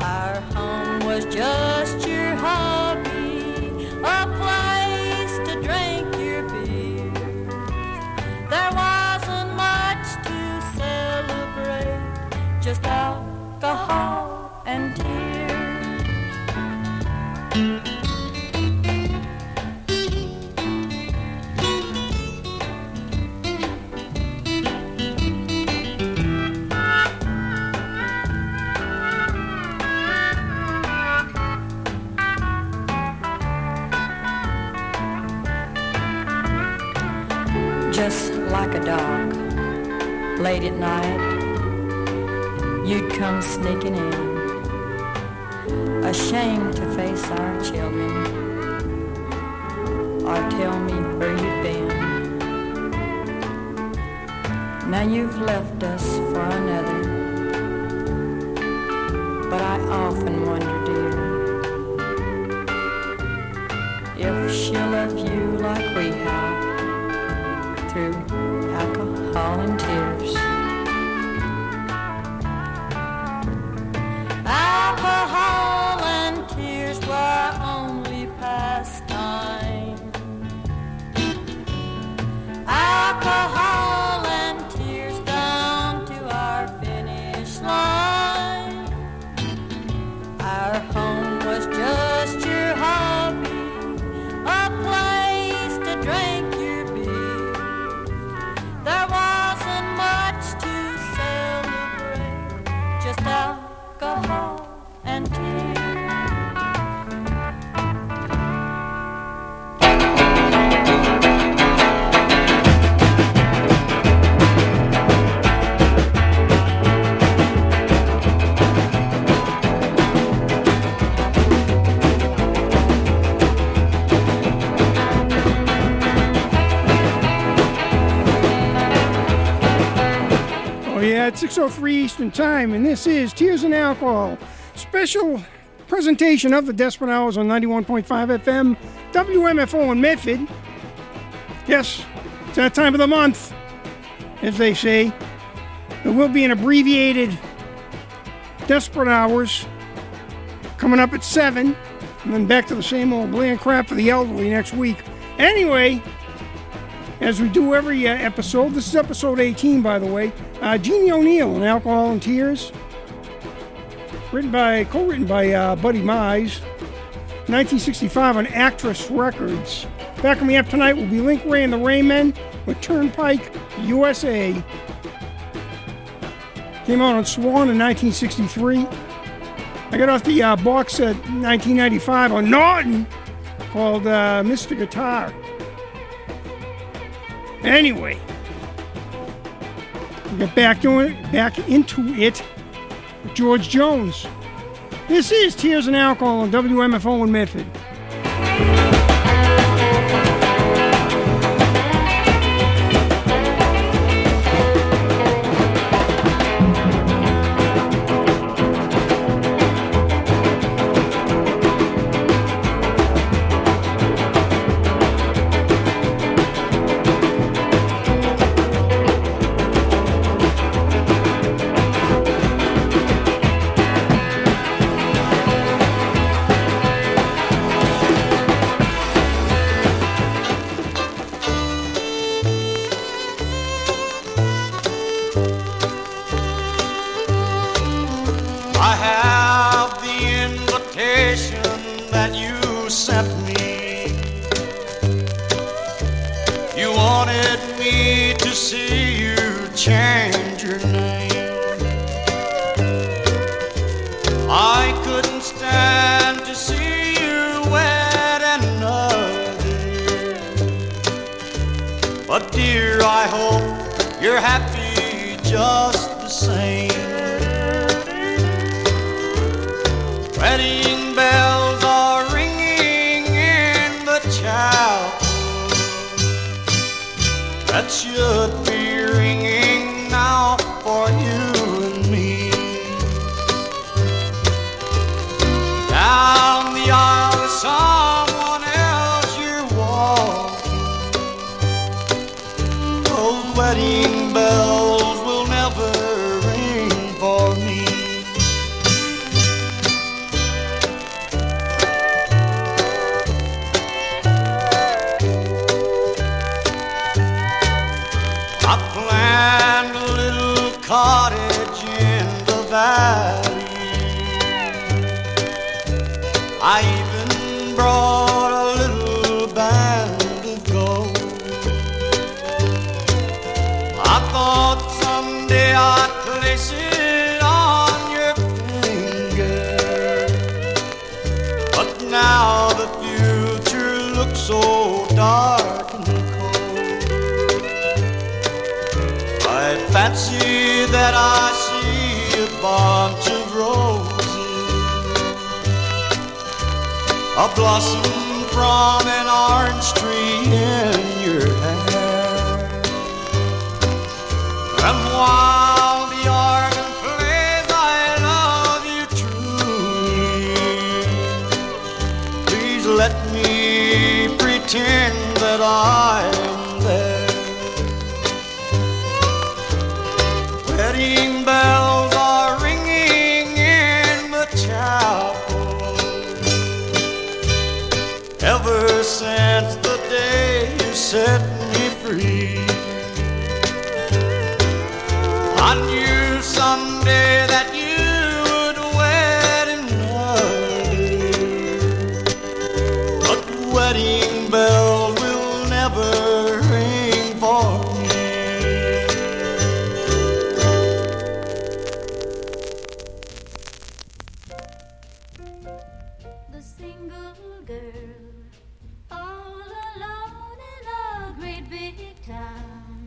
Our home was just your hobby, a place to drink your beer. There wasn't much to celebrate, just alcohol and tears. Just like a dog, late at night, you'd come sneaking in, ashamed to face our children, or tell me where you've been. Now you've left us for another, but I often wonder, dear, if she'll love you like we have, through alcohol and tears. Alcohol and tears were only pastime. Alcohol and tears down to our finish line. Our home was just your hobby, a place to drink your beer. There wasn't much to celebrate, just alcohol and tears. Yeah, it's 6:03 Eastern Time, and this is Tears and Alcohol, special presentation of the Desperate Hours on 91.5 FM, WMFO in Medford. Yes, it's that time of the month, as they say. There will be an abbreviated Desperate Hours coming up at 7, and then back to the same old bland crap for the elderly next week. Anyway, as we do every episode, this is episode 18, by the way. Jeannie O'Neill and Alcohol and Tears, co-written by Buddy Mize, 1965 on Actress Records. Backing me up tonight will be Link Ray and the Raymen with Turnpike USA. Came out on Swan in 1963. I got off the box set 1995 on Norton called Mr. Guitar. Anyway, we get back into it with George Jones. This is Tears and Alcohol on WMFO in Medford. valley. I even brought a little band of gold. I thought someday I'd place it on your finger, but now the future looks so dark and cold. I fancy that I see a bunch of roses, a blossom from an orange tree in your hair. And while the organ plays, I love you truly. Please let me pretend that I'm there. Wedding bells are ringing in the chapel. Ever since the day you set me free, I knew someday that you would wed another, but the wedding bell will never ring for me. The single girl, all alone in a great big town.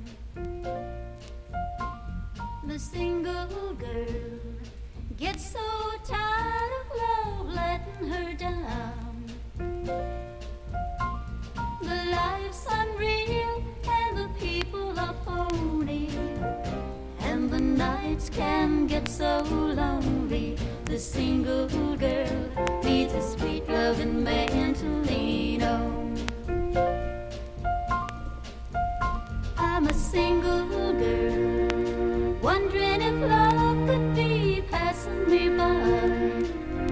The single girl gets so tired of love letting her down. The life's unreal and the people are phony, and the nights can get so lonely. The single girl needs a sweet loving man to lean on. I'm a single girl, wondering if love could be passing me by.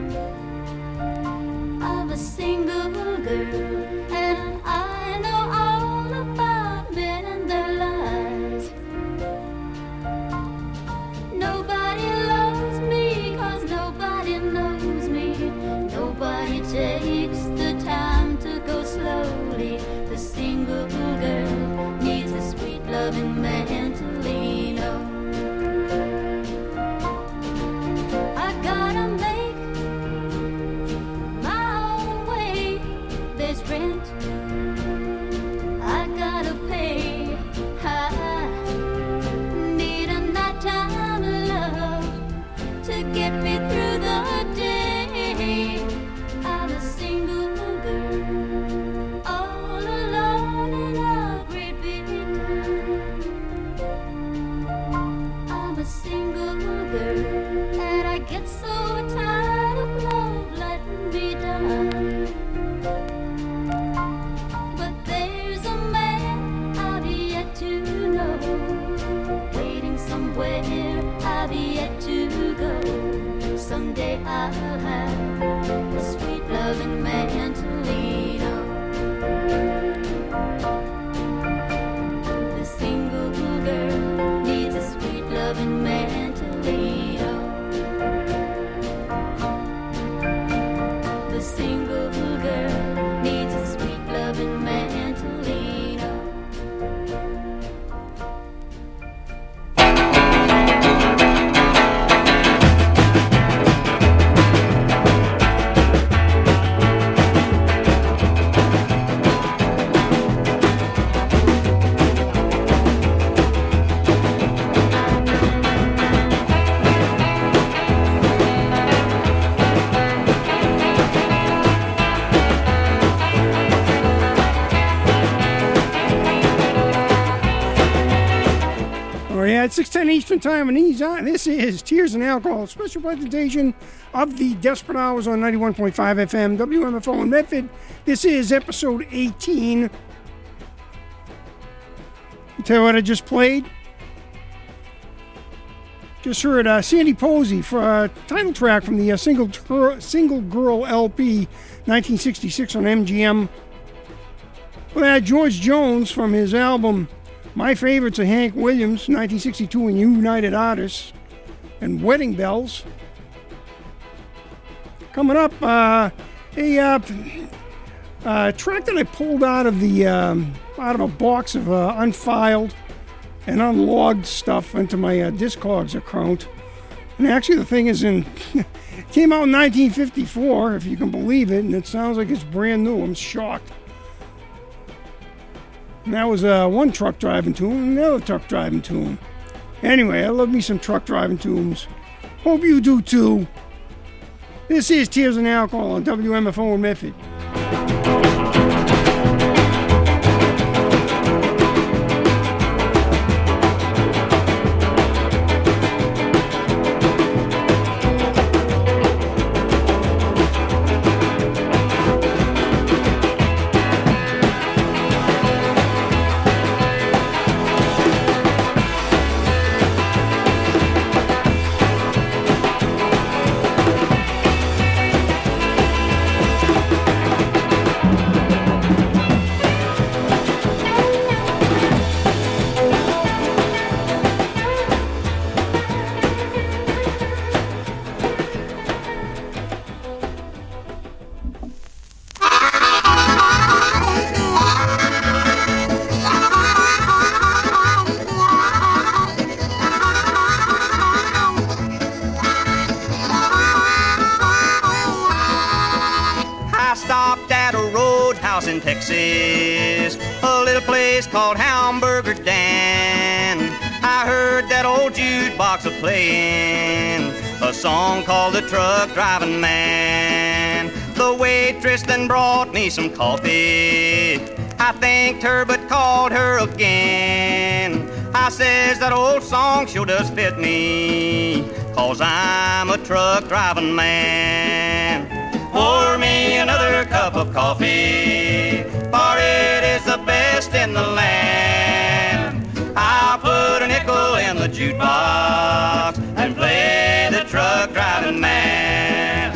I'm a single girl, and I know all about men and their lies. Nobody loves me 'cause nobody knows me. Nobody takes the time to go slowly. The single girl needs a sweet loving man to lean on. I gotta make my own way. There's rent I gotta pay. I need a nighttime love to get me through the day. I'm a single girl, all alone in a great big town. I'm a single girl, and I get so tired of love letting me down. But there's a man I've yet to know, waiting somewhere I've yet to go. Someday I'll have a sweet loving man to lean on. The single girl needs a sweet loving man to lean on. The single girl needs a sweet loving man to lean on. At 6:10 Eastern Time, and this is Tears and Alcohol, special presentation of the Desperate Hours on 91.5 FM, WMFO in Medford. This is episode 18. Tell you what I just played. Just heard Sandy Posey for a title track from the Single Girl LP, 1966 on MGM. Well, had George Jones from his album My Favorites of Hank Williams, 1962 in United Artists. and Wedding Bells. Coming up, a track that I pulled out of a box of unfiled and unlogged stuff into my Discogs account. And actually, the thing is came out in 1954, if you can believe it, and it sounds like it's brand new. I'm shocked. And that was one truck driving tune, and another truck driving tune. Anyway, I love me some truck driving tunes. Hope you do too. This is Tears and Alcohol on WMFO in Medford. Texas, a little place called Hamburger Dan. I heard that old jukebox a-playing a song called The Truck Driving Man. The waitress then brought me some coffee. I thanked her but called her again. I says that old song sure does fit me, 'cause I'm a truck driving man. Pour me another cup of coffee, for it is the best in the land. I'll put a nickel in the jukebox and play the truck driving man.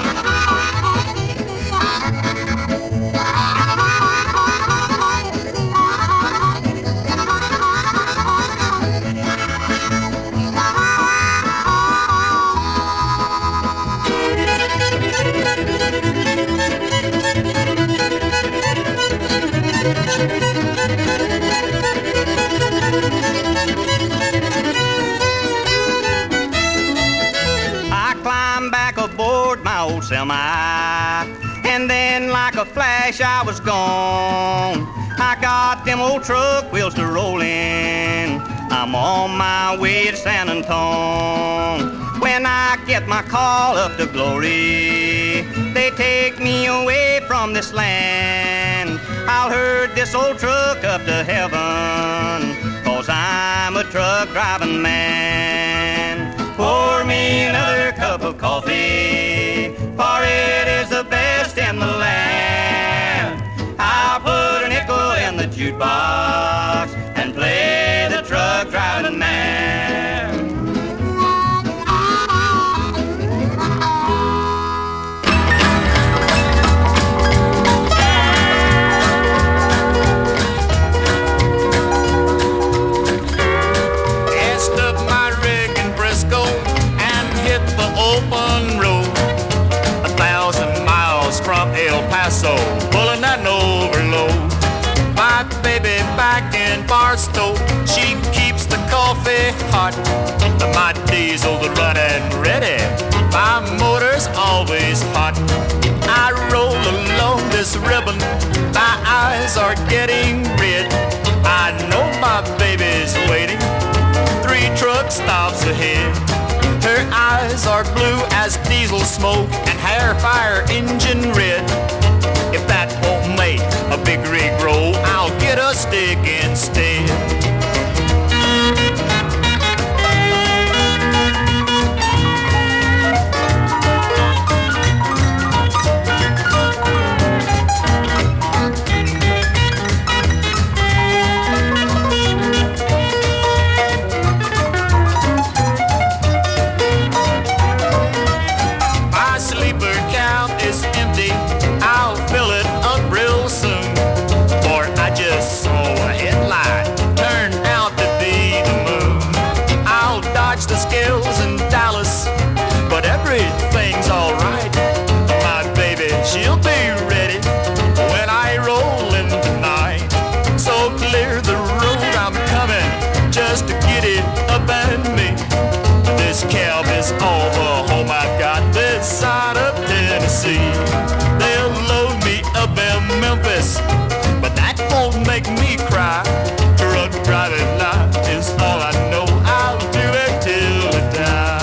Aboard my old semi, and then like a flash I was gone. I got them old truck wheels to rolling. I'm on my way to San Antone. When I get my call up to glory, they take me away from this land. I'll herd this old truck up to heaven, 'cause I'm a truck driving man. Pour me another cup of coffee, for it is the best in the land. I'll put a nickel in the jukebox and play the truck driving man. So pulling that overload. My baby back in Barstow, she keeps the coffee hot. My diesel's running ready, my motor's always hot. I roll along this ribbon, my eyes are getting red. I know my baby's waiting 3 truck stops ahead. Her eyes are blue as diesel smoke and hair fire engine red. If that won't make a big rig roll, I'll get a stick instead. My sleeper count is empty. Tennessee. They'll load me up in Memphis, but that won't make me cry. Truck driving life is all I know. I'll do it till I die.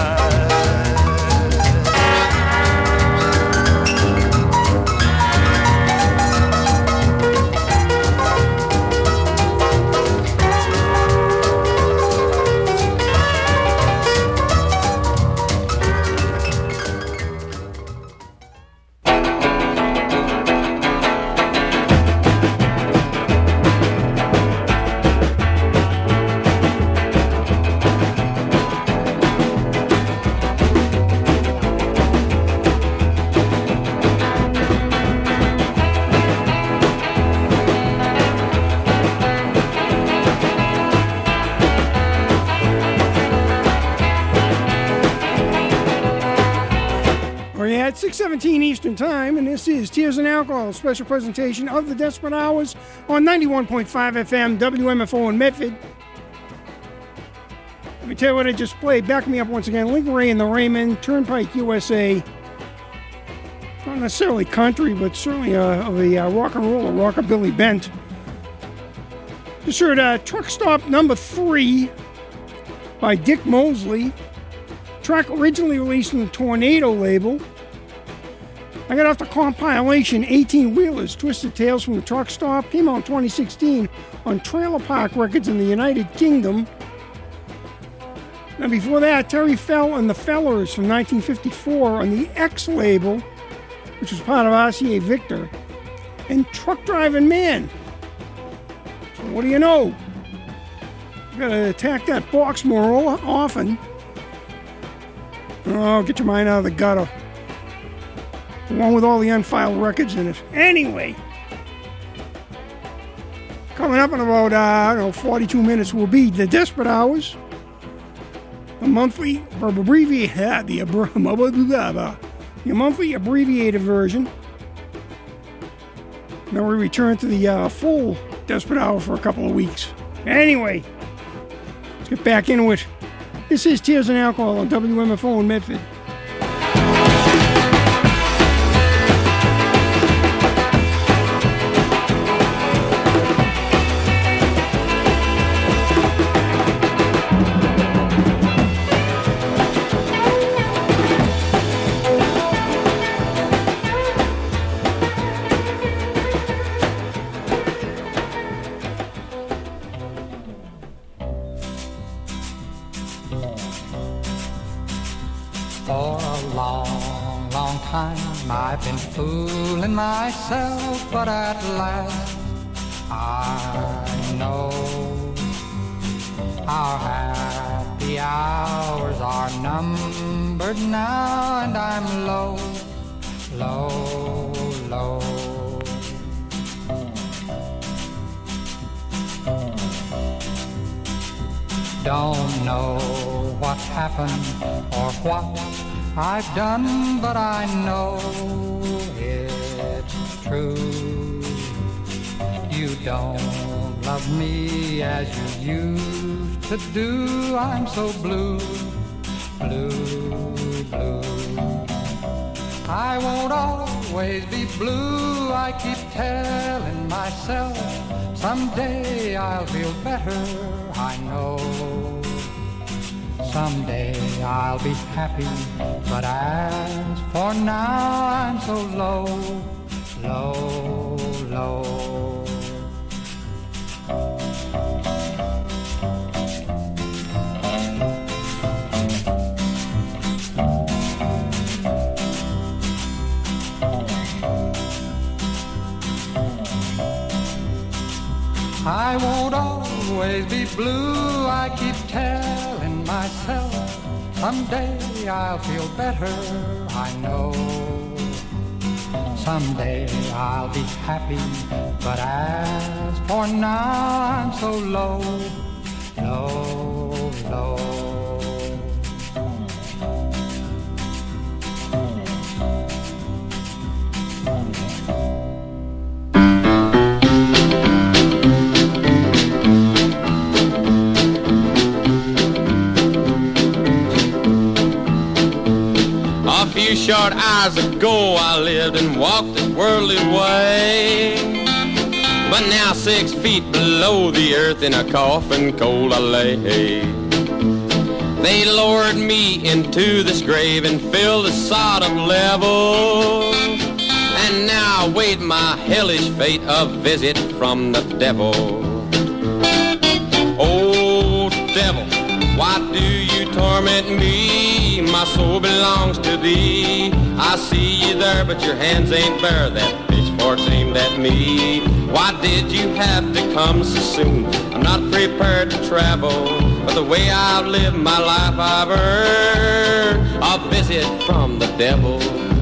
At 6:17 Eastern Time, and this is Tears and Alcohol, special presentation of the Desperate Hours on 91.5 FM, WMFO in Medford. Let me tell you what I just played. Back me up once again. Link Ray and the Raymond, Turnpike USA. Not necessarily country, but certainly of a rock and roll, a rockabilly bent. Just heard Truck Stop number 3 by Dick Mosley. Track originally released on the Tornado label. I got off the compilation 18 Wheelers, Twisted Tales from the Truck Stop. Came out in 2016 on Trailer Park Records in the United Kingdom. Now before that, Terry Fell and the Fellers from 1954 on the X label, which was part of RCA Victor, and Truck Driving Man. So what do you know? You gotta attack that box more often. Oh, get your mind out of the gutter. The one with all the unfiled records in it. Anyway, coming up in about, 42 minutes will be the Desperate Hours, the monthly abbreviated version. Then we return to the full Desperate Hour for a couple of weeks. Anyway, let's get back into it. This is Tears and Alcohol on WMFO in Medford. I've been fooling myself, but at last I know our happy hours are numbered now, and I'm low, low, low. Don't know what happened or what I've done, but I know it's true. You don't love me as you used to do. I'm so blue, blue, blue. I won't always be blue. I keep telling myself someday I'll feel better. I know someday I'll be happy, but as for now I'm so low, low, low. I won't always be blue. I keep telling myself someday I'll feel better. I know someday I'll be happy, but as for now I'm so low, low, low. short hours ago I lived and walked this worldly way. But now 6 feet below the earth in a coffin cold I lay. They lowered me into this grave and filled the sod of level. And now I wait my hellish fate, a visit from the devil. Oh, devil, why do you torment me? My soul belongs to thee. I see you there, but your hands ain't bare. That pitchfork's aimed at me. Why did you have to come so soon? I'm not prepared to travel, but the way I've lived my life I've earned a visit from the devil.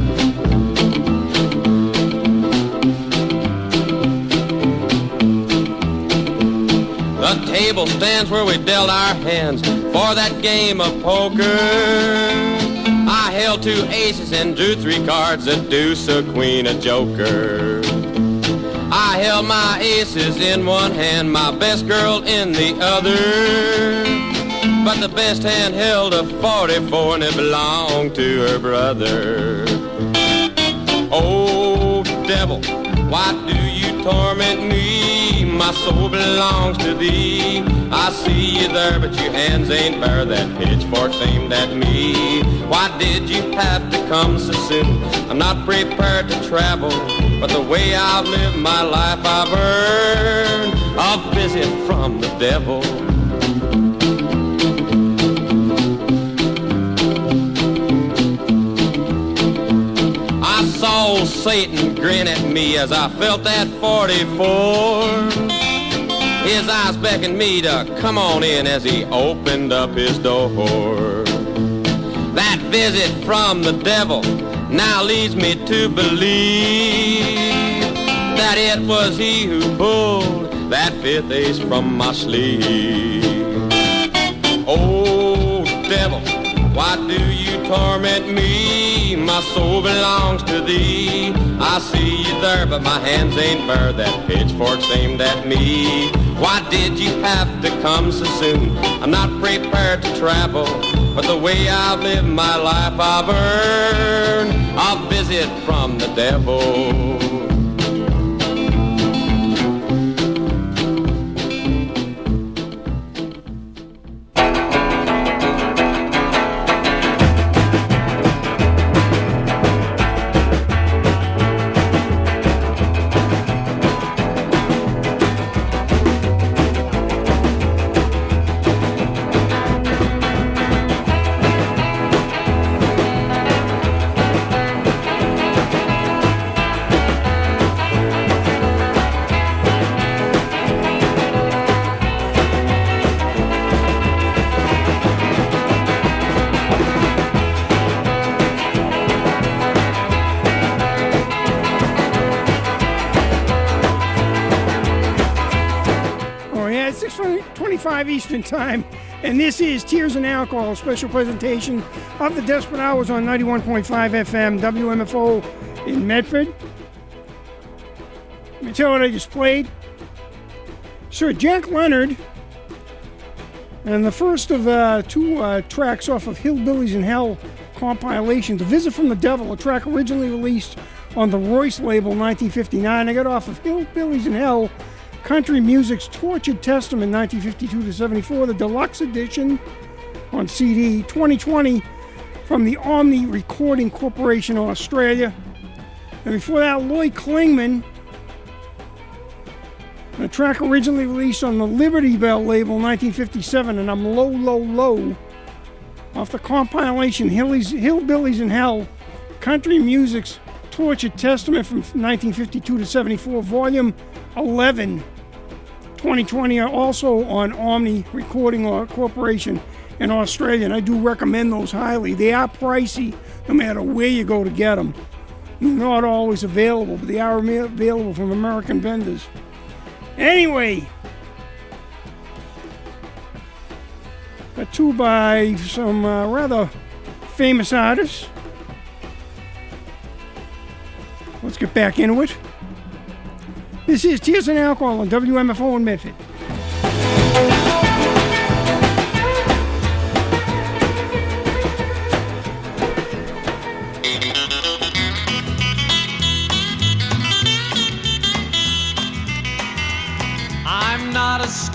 The table stands where we dealt our hands for that game of poker. I held 2 aces and drew 3 cards, a deuce, a queen, a joker. I held my aces in one hand, my best girl in the other. But the best hand held a 44 and it belonged to her brother. Oh, devil, why do you torment me? My soul belongs to thee. I see you there, but your hands ain't bare. That pitchfork's aimed at me. Why did you have to come so soon? I'm not prepared to travel, but the way I've lived my life I've earned a visit from the devil. I saw Satan grin at me as I felt that 44. His eyes beckoned me to come on in as he opened up his door. That visit from the devil now leads me to believe that it was he who pulled that 5th ace from my sleeve. Oh, devil, why do you torment me? My soul belongs to thee. I see you there, but my hands ain't bare. That pitchfork's aimed at me. Why did you have to come so soon? I'm not prepared to travel, but the way I've lived my life I've earned a visit from the devil. Yeah, it's 6:25 Eastern Time, and this is Tears and Alcohol, a special presentation of the Desperate Hours on 91.5 FM, WMFO in Medford. Let me tell you what I just played. Sir Jack Leonard, and the first of 2 tracks off of Hillbillies in Hell compilation, The Visit from the Devil, a track originally released on the Royce label in 1959. I got off of Hillbillies in Hell, Country Music's Tortured Testament, 1952-74, the deluxe edition on CD, 2020, from the Omni Recording Corporation of Australia. And before that, Lloyd Klingman, a track originally released on the Liberty Bell label, 1957, and I'm Low, Low, Low, off the compilation Hillbillies in Hell, Country Music's Tortured Testament from 1952-74, Volume 11, 2020, also on Omni Recording Corporation in Australia, and I do recommend those highly. They are pricey no matter where you go to get them. They're not always available, but they are available from American vendors. Anyway, got 2 by some rather famous artists. Let's get back into it. This is Tears and Alcohol on WMFO in Medford.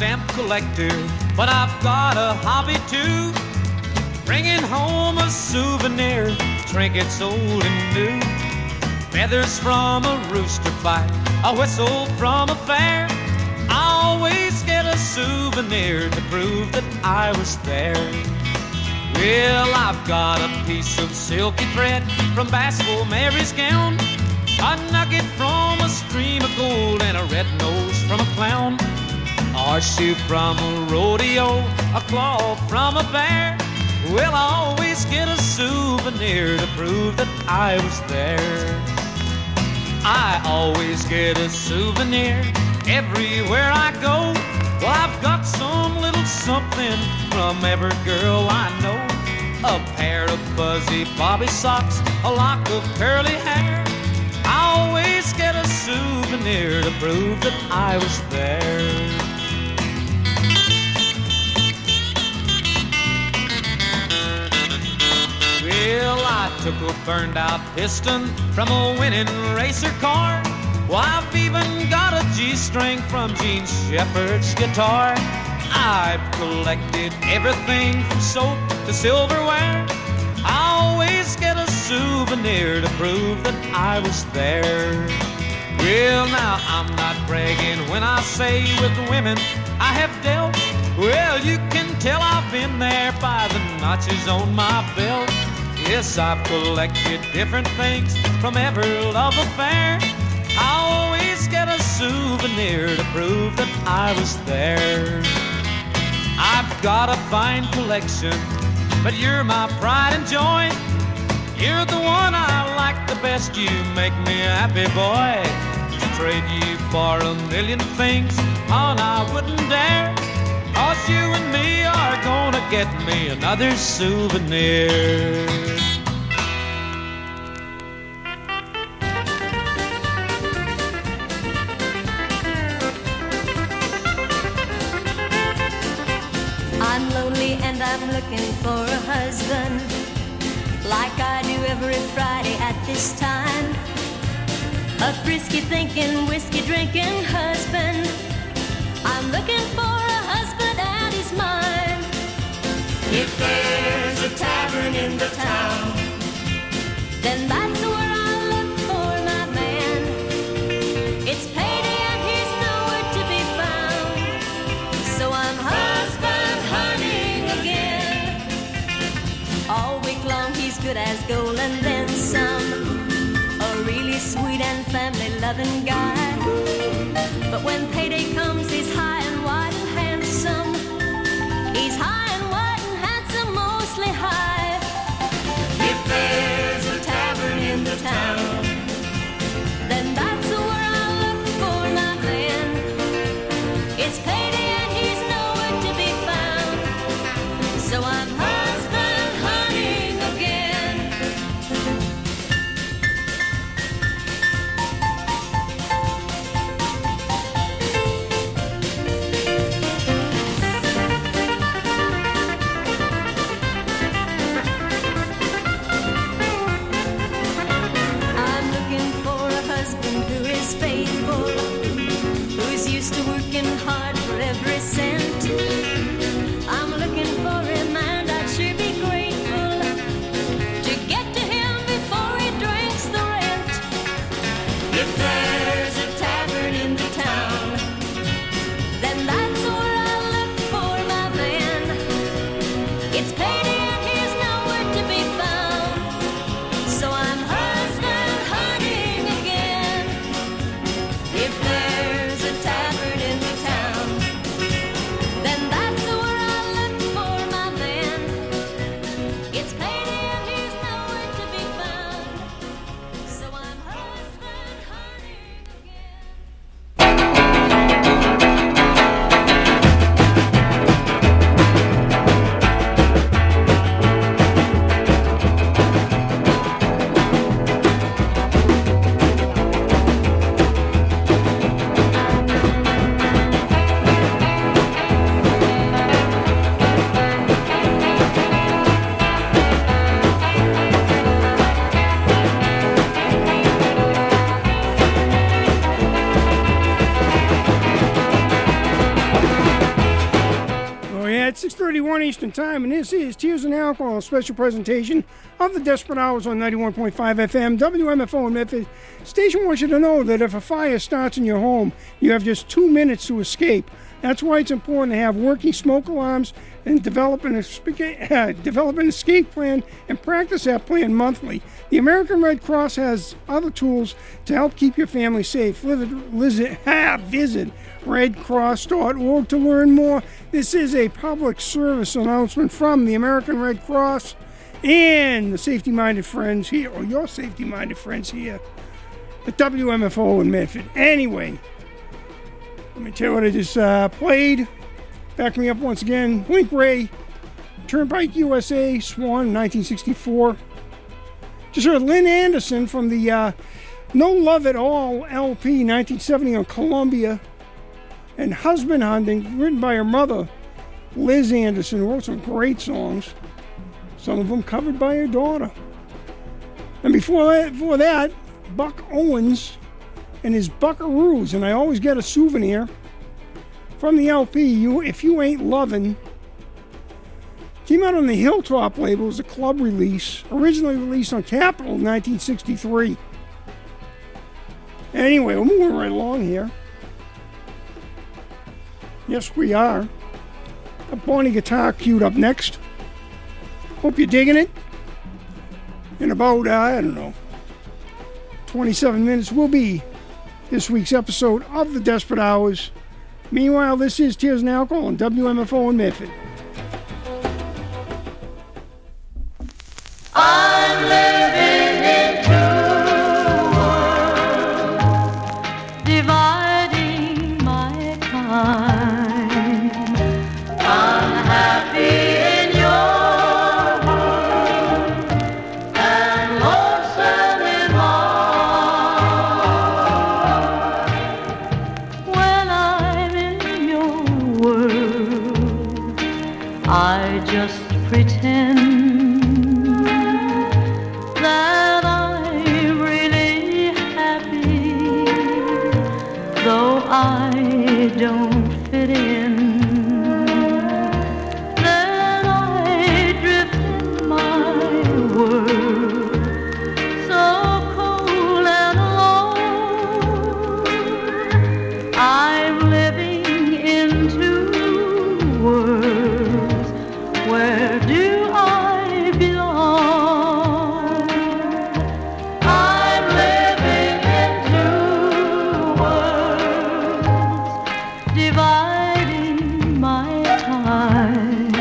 stamp collector, but I've got a hobby too. Bringing home a souvenir, trinkets old and new. Feathers from a rooster fight, a whistle from a fair. I always get a souvenir to prove that I was there. Well, I've got a piece of silky thread from Basco Mary's gown, a nugget from a stream of gold, and a red nose from a clown. A horseshoe from a rodeo, a claw from a bear. Well, I always get a souvenir to prove that I was there. I always get a souvenir everywhere I go. Well, I've got some little something from every girl I know. A pair of fuzzy bobby socks, a lock of curly hair. I always get a souvenir to prove that I was there. Well, I took a burned out piston from a winning racer car. Well, I've even got a G-string from Gene Shepherd's guitar. I've collected everything from soap to silverware. I always get a souvenir to prove that I was there. Well, now I'm not bragging when I say with the women I have dealt. Well, you can tell I've been there by the notches on my belt. Yes, I've collected different things from every love affair. I always get a souvenir to prove that I was there. I've got a fine collection, but you're my pride and joy. You're the one I like the best, you make me a happy boy. To trade you for a million things, on I wouldn't dare. 'Cause you and me are gonna get me another souvenir. I'm lonely and I'm looking for a husband, like I do every Friday at this time. A frisky thinking, whiskey drinking husband. I'm looking for a husband and he's mine. If there's a tavern in the town, then that's where I look for my man. It's payday and he's nowhere to be found, so I'm husband hunting again. All week long he's good as gold and then some, a really sweet and family-loving guy. But when payday comes, he's high and wide and handsome. He's high and wide and handsome, mostly high. If there's a tavern in the town, then that's where I look for my man. It's payday and he's nowhere to be found, so I'm husband hunting again. I'm looking for a husband who is faithful, who's used to working hard for every cent. I'm looking for him and I'd sure be grateful to get to him before he drinks the rent. If there's a tavern in the town, then that's where I look for my man. It's payday and he's nowhere to be found, so I'm husband hunting again. If there's a tavern in the town, then that's where I look for my man. It's payday and he's nowhere to be found, so I'm husband hunting again. 8:31 Eastern Time, and this is Tears and Alcohol, a special presentation of the Desperate Hours on 91.5 FM, WMFO in Medford. Station wants you to know that if a fire starts in your home, you have just 2 minutes to escape. That's why it's important to have working smoke alarms and develop an escape plan and practice that plan monthly. The American Red Cross has other tools to help keep your family safe. Visit redcross.org to learn more. This is a public service announcement from the American Red Cross and the safety-minded friends here, or your safety-minded friends here at WMFO in Medford. Anyway, let me tell you what I just played. Back me up once again. Link Ray, Turnpike USA, Swan, 1964. Just heard Lynn Anderson from the No Love at All LP, 1970 on Columbia. And Husband Hunting, written by her mother, Liz Anderson, who wrote some great songs. Some of them covered by her daughter. And before that, Buck Owens and his Buckaroos, and I always get a souvenir from the LP, If You Ain't Lovin'. Came out on the Hilltop label as a club release, originally released on Capitol in 1963. Anyway, we're moving right along here. Yes, we are. A Bonnie guitar queued up next. Hope you're digging it. In about, 27 minutes will be this week's episode of The Desperate Hours. Meanwhile, this is Tears and Alcohol on WMFO in Medford. I'm living in two worlds, dividing my time. Unhappy in your world and lonesome in mine. When I'm in your world, I just pretend that I'm really happy, though I don't fit in. Then I drift in my world, so cold and alone. I'm living in two worlds. Where do I belong? I'm living in two worlds, dividing my time.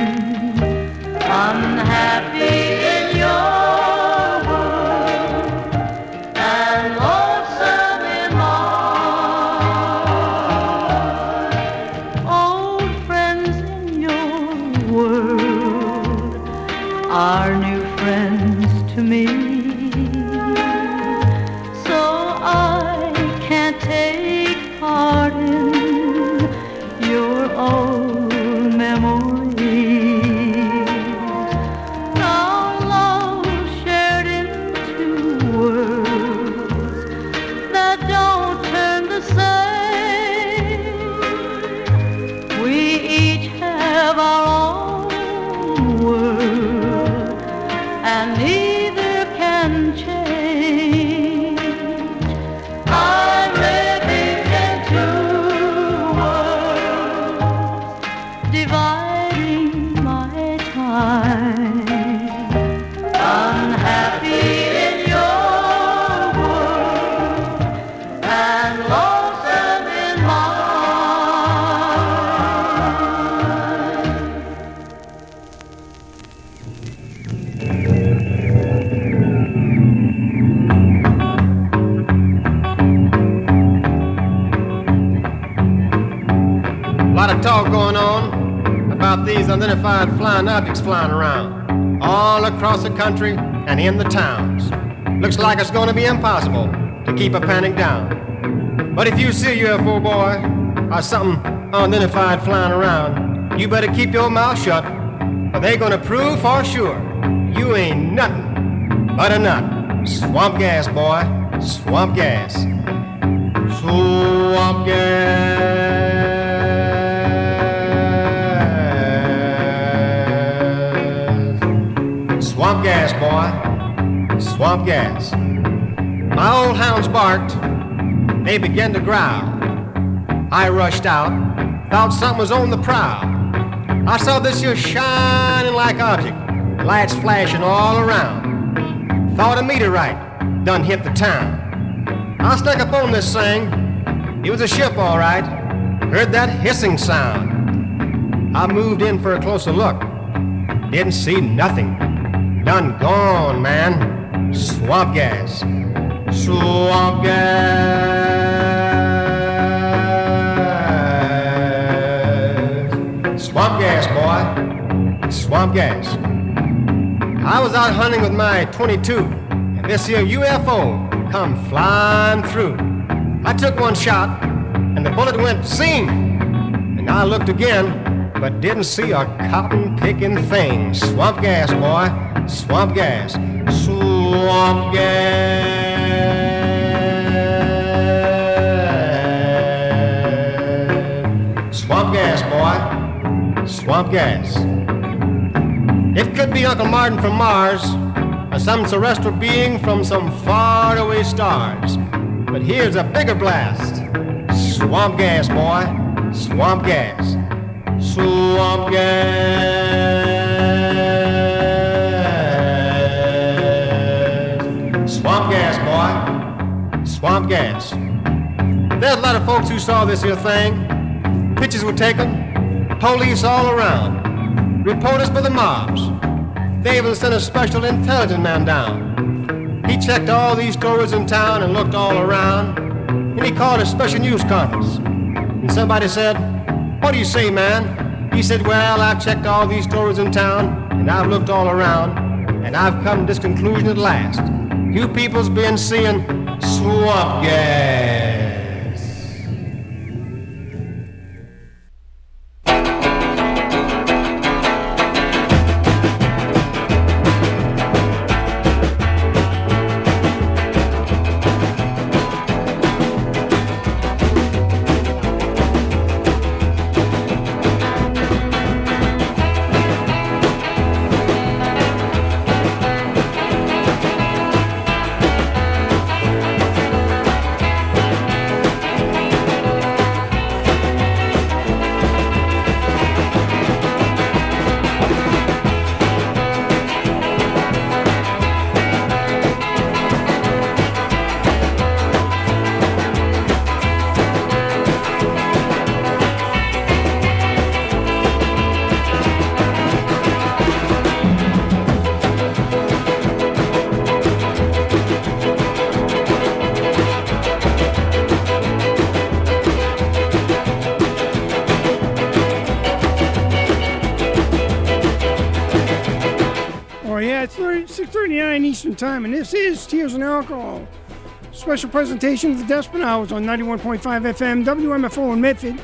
Unhappy in your world and lonesome in mine. Old friends in your world are new friends to me, so I can't take part in your old memories. Now love shared in two worlds that don't turn the same. We each have our own world, and neither can change. I'm living in two worlds, dividing my time. Unhappy in your world and lonesome in A lot of talk going on about these unidentified flying objects flying around all across the country and in the towns. Looks like it's going to be impossible to keep a panic down. But if you see a UFO, boy, or something unidentified flying around, you better keep your mouth shut, or they're going to prove for sure you ain't nothing but a nut. Swamp gas, boy, swamp gas. Swamp gas. gas, boy. Swamp gas. My old hounds barked. They began to growl. I rushed out. Thought something was on the prowl. I saw this here shining like object. Lights flashing all around. Thought a meteorite done hit the town. I snuck up on this thing. It was a ship, all right. Heard that hissing sound. I moved in for a closer look. Didn't see nothing. Done gone, man. Swamp gas. Swamp gas. Swamp gas, boy. Swamp gas. I was out hunting with my 22, and this here UFO come flying through. I took one shot, and the bullet went zing. And I looked again, but didn't see a cotton-picking thing. Swamp gas, boy. Swamp gas. Swamp gas. Swamp gas, boy. Swamp gas. It could be Uncle Martin from Mars, or some celestial being from some faraway stars. But here's a bigger blast. Swamp gas, boy. Swamp gas. Swamp gas. Swamp gas, boy. Swamp gas. There's a lot of folks who saw this here thing. Pictures were taken. Police all around. Reporters for the mobs. They even sent a special intelligence man down. He checked all these stories in town and looked all around. And he called a special news conference. And somebody said, "What do you say, man?" He said, "Well, I've checked all these stories in town, and I've looked all around, and I've come to this conclusion at last. You people's been seeing swamp gas." It's 6:39 Eastern Time, and this is Tears and Alcohol. Special presentation of the Desperate Hours on 91.5 FM, WMFO in Medford.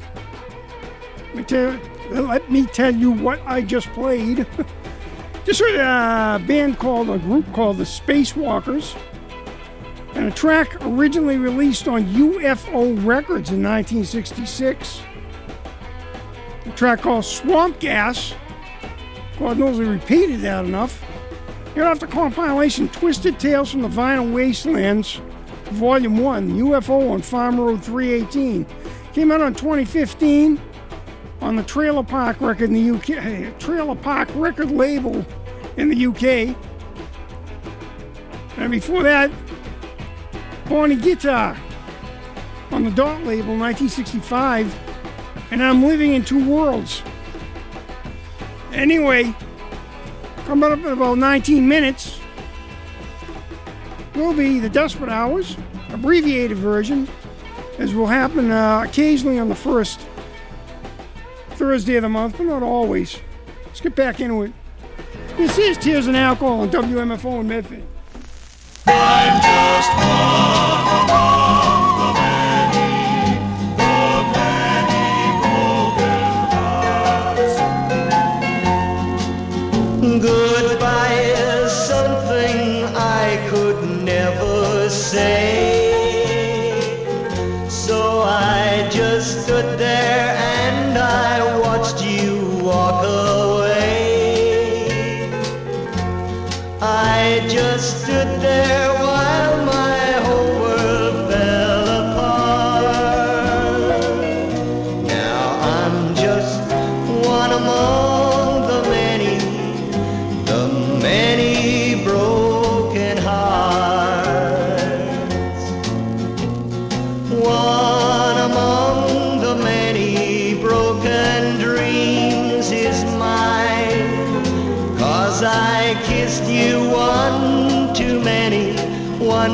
Let me tell you what I just played. Just heard a group called the Spacewalkers, and a track originally released on UFO Records in 1966. A track called Swamp Gas. God knows I repeated that enough. You're off the compilation Twisted Tales from the Vinyl Wastelands, Volume 1, UFO on Farm Road 318. Came out on 2015 on the Trailer Park record in the UK, Trailer Park record label in the UK. And before that, Horny Guitar on the Dot label, 1965. And I'm Living in Two Worlds. Anyway, coming up in about 19 minutes will be the Desperate Hours, abbreviated version, as will happen occasionally on the first Thursday of the month, but not always. Let's get back into it. This is Tears and Alcohol on WMFO in Medford. I'm just one among the many broken hearts. Goodbye is something I could never say, so I just stood there and I watched you walk away.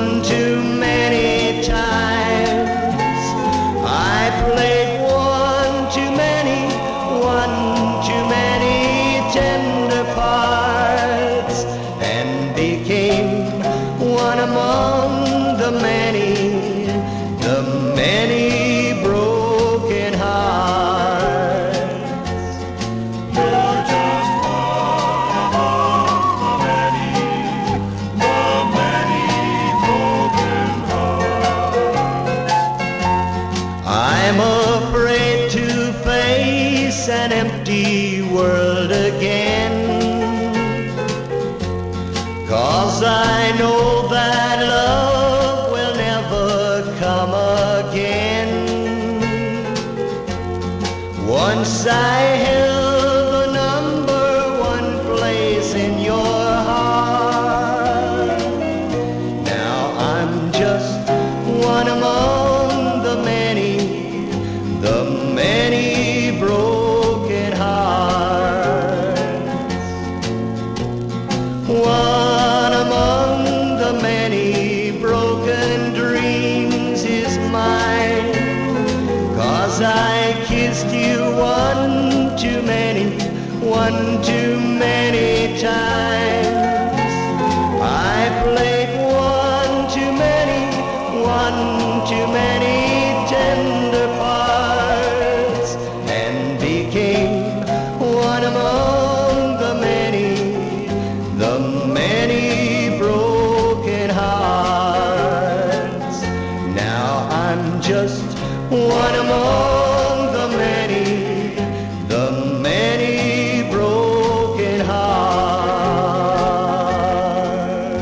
one too many times. I played one too many tender parts, and became one among the many broken hearts. You're just one among the many broken hearts. I'm afraid to face an empty world again, 'cause I know that love will never come again. Once I held the number one place in your heart. Now I'm just one among the many broken hearts. One among the many broken dreams is mine, 'cause I kissed you one too many times. I played one too many tender parts, and became one among the many broken hearts. Now I'm just one among the many broken hearts.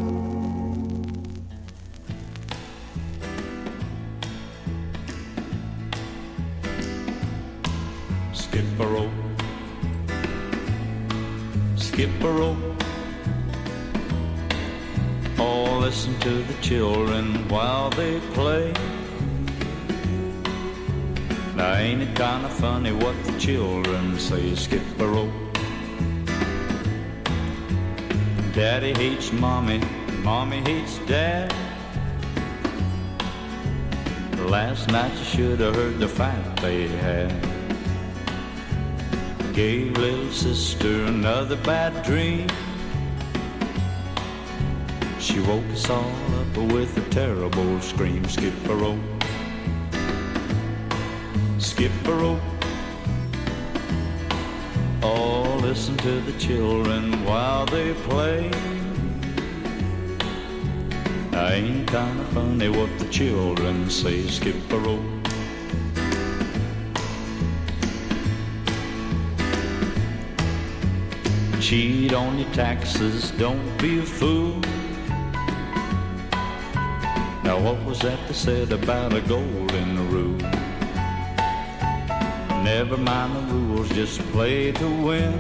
Skip a rope, skip a rope. Oh, listen to the children while they play. Now ain't it kind of funny what the children say? Skip a rope. Daddy hates mommy, mommy hates dad. Last night you should have heard the fight they had. Gave little sister another bad dream. She woke us all up with a terrible scream. Skip a rope, skip a rope. Oh, listen to the children while they play. Ain't kind of funny what the children say. Skip a rope. Cheat on your taxes, don't be a fool. Now what was that they said about a golden rule? Never mind the rules, just play to win.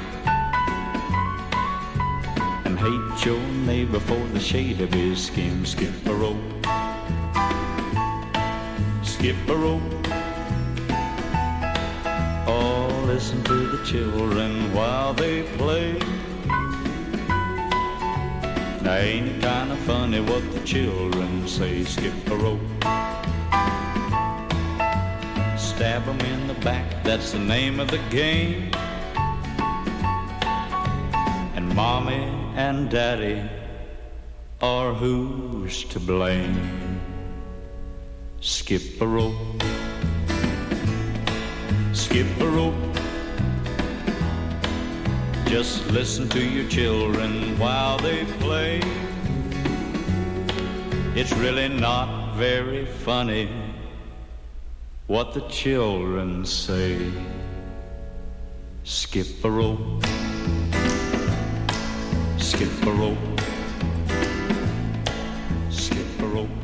And hate your neighbor for the shade of his skin. Skip a rope, skip a rope. Oh, listen to the children while they play. Now ain't it kind of funny what the children say? Skip a rope. Stab 'em in the back, that's the name of the game. And mommy and daddy are who's to blame. Skip a rope, skip a rope. Just listen to your children while they play. It's really not very funny what the children say. Skip a rope, skip a rope, skip a rope.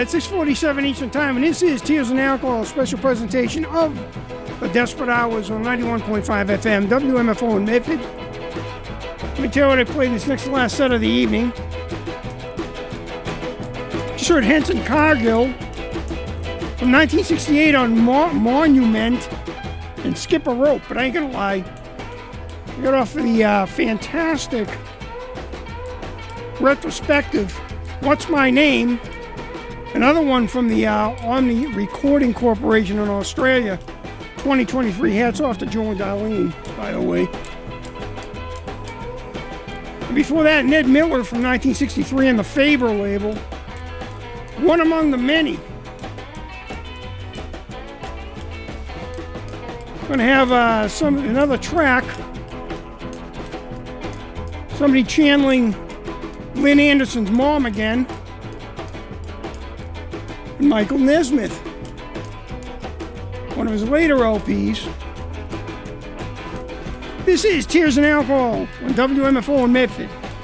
6:47 Eastern Time, and this is Tears and Alcohol, a special presentation of the Desperate Hours on 91.5 FM, WMFO in Medford. Let me tell you what I played this next to last set of the evening. Just heard Henson Cargill from 1968 on Monument and Skip a Rope, but I ain't gonna lie. I got off of the fantastic retrospective What's My Name? Another one from the Omni Recording Corporation in Australia, 2023. Hats off to Joe and Darlene, by the way. And before that, Ned Miller from 1963 on the Faber label, One Among the Many. I'm going to have another track, somebody channeling Lynn Anderson's mom again, and Michael Nesmith, one of his later LPs. This is Tears and Alcohol on WMFO in Medford.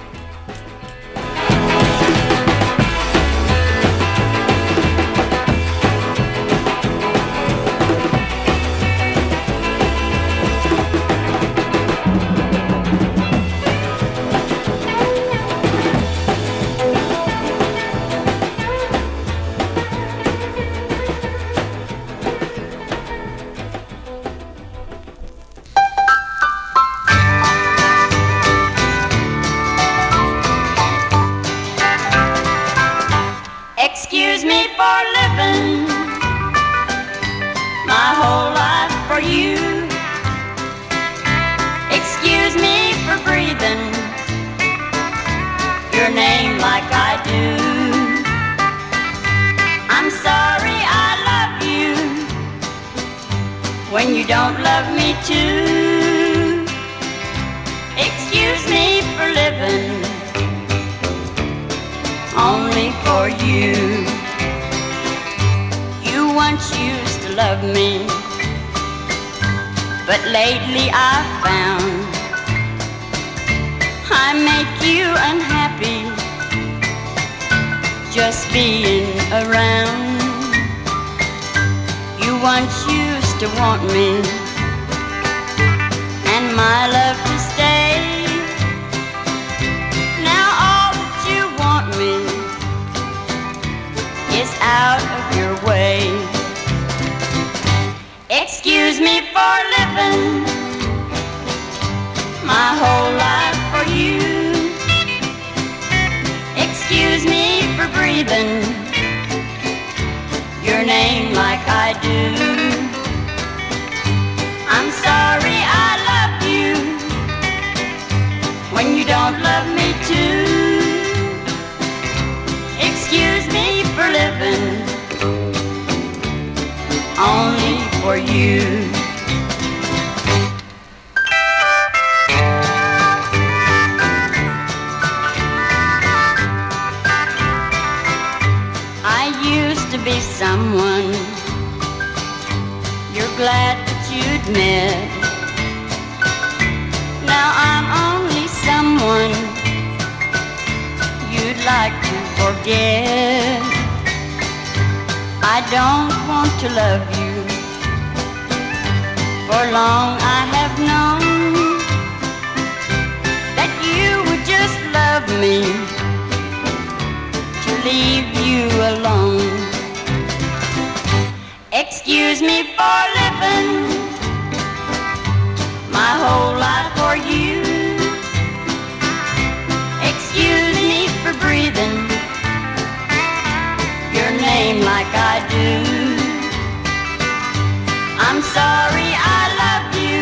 Excuse me for living my whole life for you. Excuse me for breathing your name like I do. I'm sorry I love you when you don't love me too. Excuse me for living only for you. You once used to love me, but lately I found I make you unhappy just being around. You once used to want me and my love to stay. Now all that you want me is out of your way. Excuse me for living my whole life for you. Excuse me for breathing your name like I do. I'm sorry I love you when you don't love me too. Excuse me for living only for you. I used to be someone you're glad that you'd met. Now I'm only someone you'd like to forget. I don't want to love you. For long I have known that you would just love me to leave you alone. Excuse me for living my whole life for you. Excuse me for breathing your name like I do. I'm sorry I love you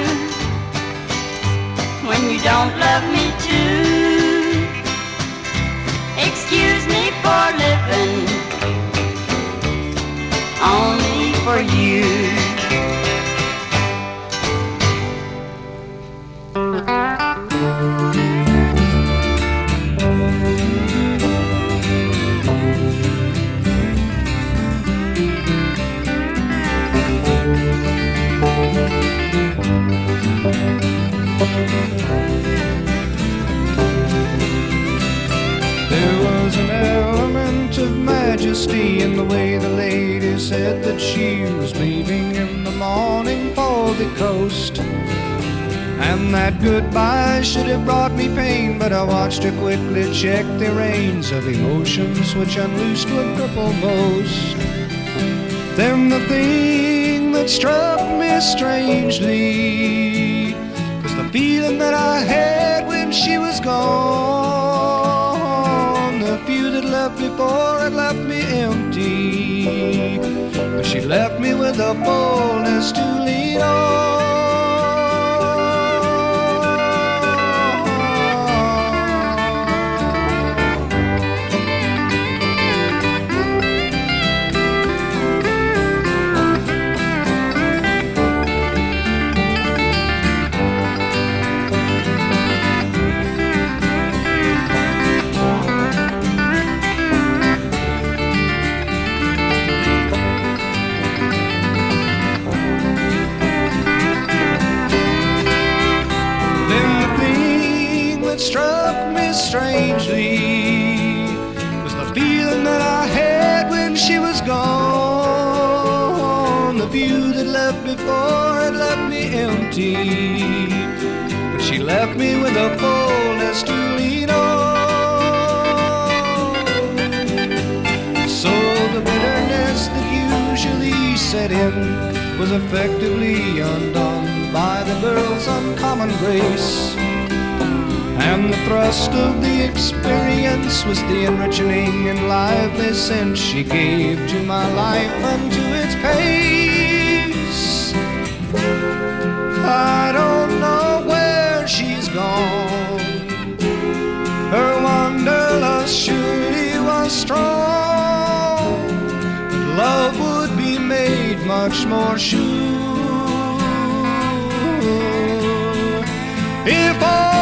when you don't love me too. Excuse me for living only for you. majesty and the way the lady said that she was leaving in the morning for the coast. And that goodbye should have brought me pain, but I watched her quickly check the reins of emotions which unloosed would cripple most. Then the thing that struck me strangely was the feeling that I had when she was gone. The few that left before had left me empty, but she left me with a fullness to lean on. Struck me strangely was the feeling that I had when she was gone. The view that left before had left me empty, but she left me with a fullness to lean on. So the bitterness that usually set in was effectively undone by the girl's uncommon grace. And the thrust of the experience was the enriching and lively sense she gave to my life and to its pace. I don't know where she's gone. Her wanderlust surely was strong, but love would be made much more sure if all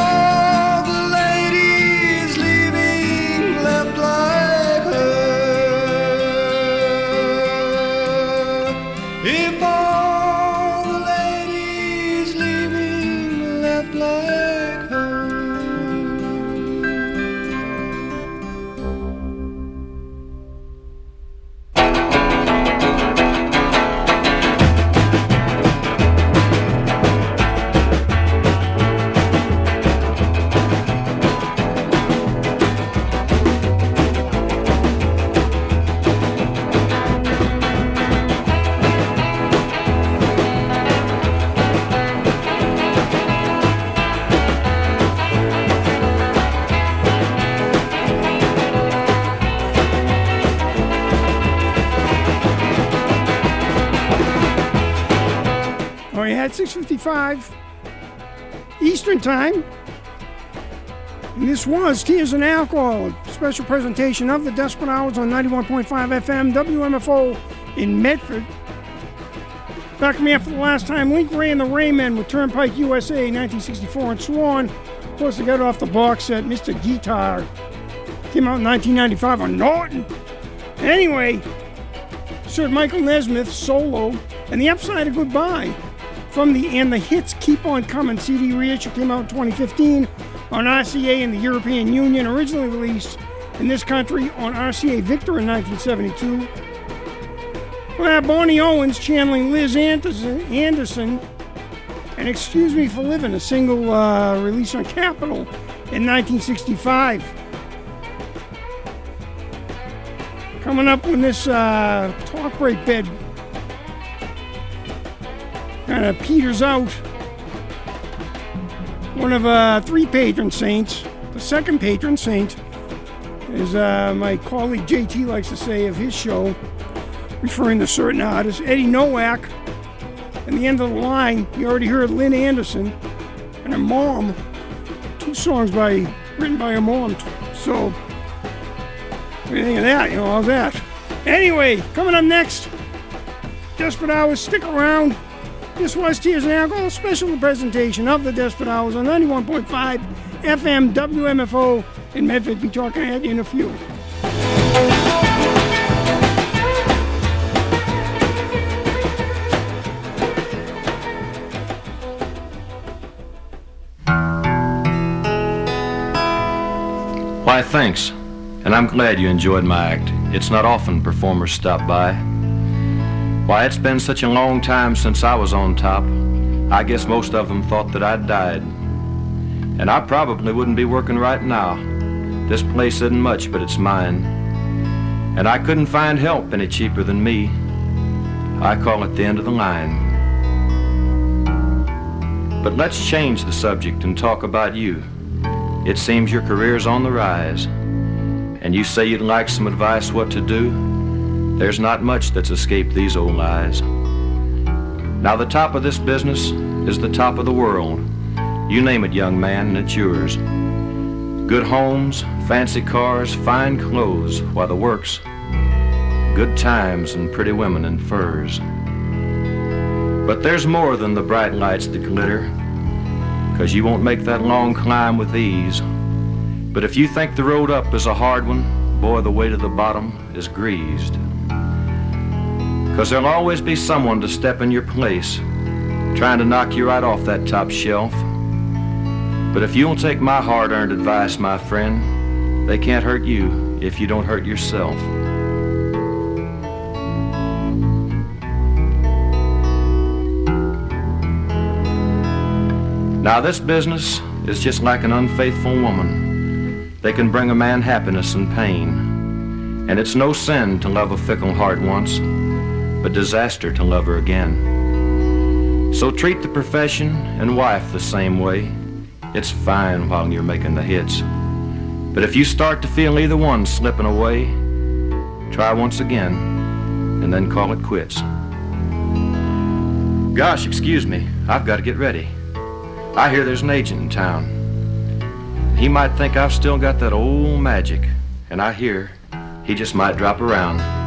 at 6:55 Eastern Time. And this was Tears and Alcohol, a special presentation of the Desperate Hours on 91.5 FM, WMFO in Medford. Back to me after the last time, Link Ray and the Raymen with Turnpike USA, 1964, and Swan. Of course, they got off the box set, Mr. Guitar. Came out in 1995 on Norton. Anyway, Sir Michael Nesmith solo, and the upside of Goodbye from the And the Hits Keep On Coming CD reissue came out in 2015 on RCA in the European Union, originally released in this country on RCA Victor in 1972. Well, Bonnie Owens channeling Liz Anderson, and Excuse Me for Living, a single released on Capitol in 1965. Coming up when this talk break bed kind of peters out, one of three patron saints. The second patron saint is my colleague JT likes to say of his show, referring to certain artists, Eddie Nowak. And the end of the line, you already heard Lynn Anderson and her mom. Two songs written by her mom. So, what do you think of that? You know, how's that? Anyway, coming up next, Desperate Hours, stick around. This was Tears and Alcohol, a special presentation of the Desperate Hours on 91.5 FM WMFO in Medford. Be talking at you in a few. Why, thanks. And I'm glad you enjoyed my act. it's not often performers stop by. Why, it's been such a long time since I was on top, I guess most of them thought that I'd died. And I probably wouldn't be working right now. This place isn't much, but it's mine. And I couldn't find help any cheaper than me. I call it the end of the line. But let's change the subject and talk about you. It seems your career's on the rise. And you say you'd like some advice what to do. There's not much that's escaped these old eyes. Now the top of this business is the top of the world. You name it, young man, and it's yours. Good homes, fancy cars, fine clothes, while the work's good times and pretty women in furs. But there's more than the bright lights that glitter, 'cause you won't make that long climb with ease. But if you think the road up is a hard one, boy, the way to the bottom is greased. 'Cause there'll always be someone to step in your place, trying to knock you right off that top shelf. But if you'll take my hard-earned advice, my friend, they can't hurt you if you don't hurt yourself. Now this business is just like an unfaithful woman. They can bring a man happiness and pain. And it's no sin to love a fickle heart once, but disaster to love her again. So treat the profession and wife the same way. It's fine while you're making the hits. But if you start to feel either one slipping away, try once again and then call it quits. Gosh, excuse me, I've got to get ready. I hear there's an agent in town. He might think I've still got that old magic, and I hear he just might drop around.